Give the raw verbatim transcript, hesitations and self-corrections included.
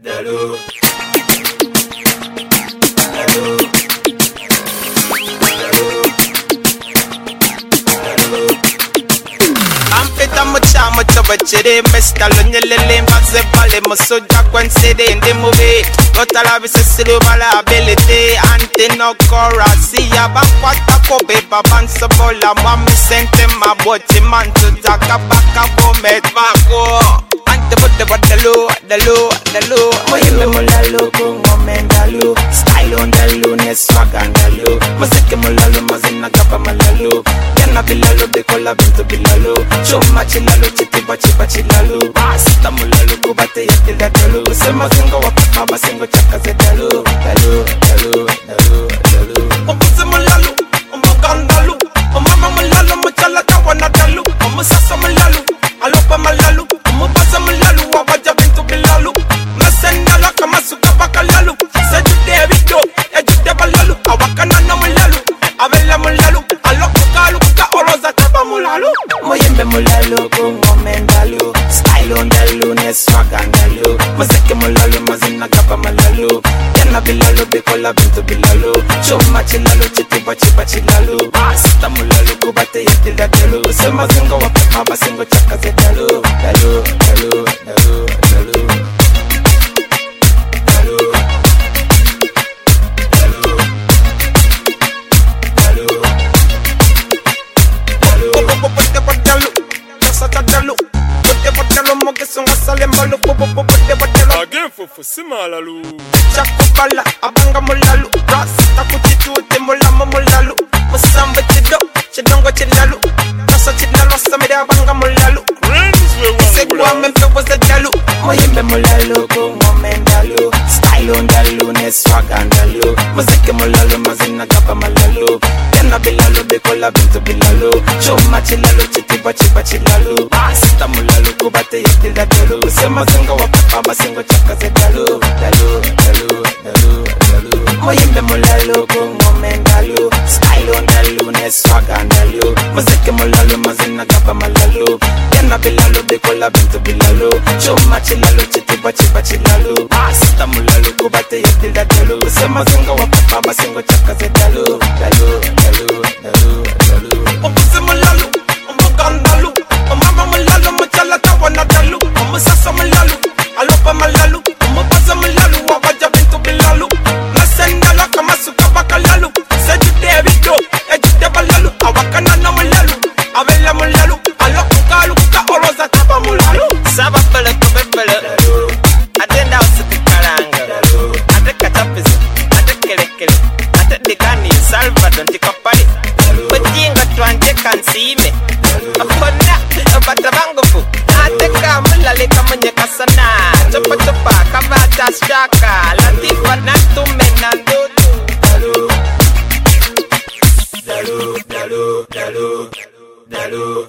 Dalu. Ampeta mucha mucha bachere mesta lunyelele mbaze bale musoja kwensede in the movie Gota la vise silu bala ability Ante no chorus ya bakwata kobe babansa bola Mwami sente mabochi mantu Taka baka bomet bako Ante bote bote lu, dalu, dalu Moyime mulalu kungo mendalu Style on dalu, ne swag on dalu Maseke mulalu, mazina gaba malalu Yana bilalu, dekola bintu bilalu Chuma chilalu, chitiba chiba chilalu Basta mulalu, kubate yakila dalu Sema zingo wapaka, basingo chaka ze dalu Dalu, dalu, dalu, dalu Omuze mulalu, omugandalu Omama mulalu, mchala tawana dalu Omusasa mulalu, alopa malalu Omubaza mulalu, wawaja bintu bilalu Masendala kama suka bakalalu Sejude video, ejude balalu Awakana na mulalu, avela mulalu Aloku kalu, kuka oroza taba mulalu Moyembe mulalu, kungo mendalu Style on dalu, ne swag andalu Mazeke mulalu, mazina gaba malalu Yana bilalu, bikola bintu bilalu Chuma chilalu, chitiba chiba chilalu Basta mulalu, kubate yedila dalu Sema zingo wapaka, basingo chaka ze dalu Dalu, dalu, dalu, dalu Again for for simalalu Chakupala abanga mulalu Rasta kuchitute mulama mulalu Musamba chido chidongo chilalu Kasa chilalu samida abanga mulalu Segwa mempe waza dalu Moyembe mulalu kungo mendalu Style on dalu ne swag andalu Mazeke mulalu mazina gaba malalu Yana bilalu bikola bintu bilalu Chuma chilalu chitiba chiba chilalu Basta mulalu kubate yedila dalu Sema zingo wapaka basingo chaka ze dalu Dalu, dalu, dalu, dalu Moyembe mulalu kungo mendalu Style on dalu ne swag andalu Mazeke mulalu mazina gaba malalu Yana bilalu bikola bintu bilalu Chuma chilalu chitiba chiba chilalu Basta mulalu kubate yedila dalu Sema zingo wapaka basingo chaka ze dalu Dalu, dalu, dalu, dalu Omuze mulalu, omugandalu Omama mulalu, mchala tawana dalu Omusasa mulalu, alopa malalu Omubaza mulalu, wawaja bintu bilalu Nasendala kama suka bakalalu Sejude video, ejude balalu Awakana na mulalu, avela mulalu Aloku kalu, kuka oroza taba mulalu Saba pele kube pele Adenda usiki karanga Ate katapizi, ate kele kele Ate digani, salva donti kapari Bajinga tuanje kansime Apona, batabangufu Ate kamulale kamunye kasana Chopa chopa, kabata shaka Latifa natume nandudu Dalu Dalu, dalu, dalu, dalu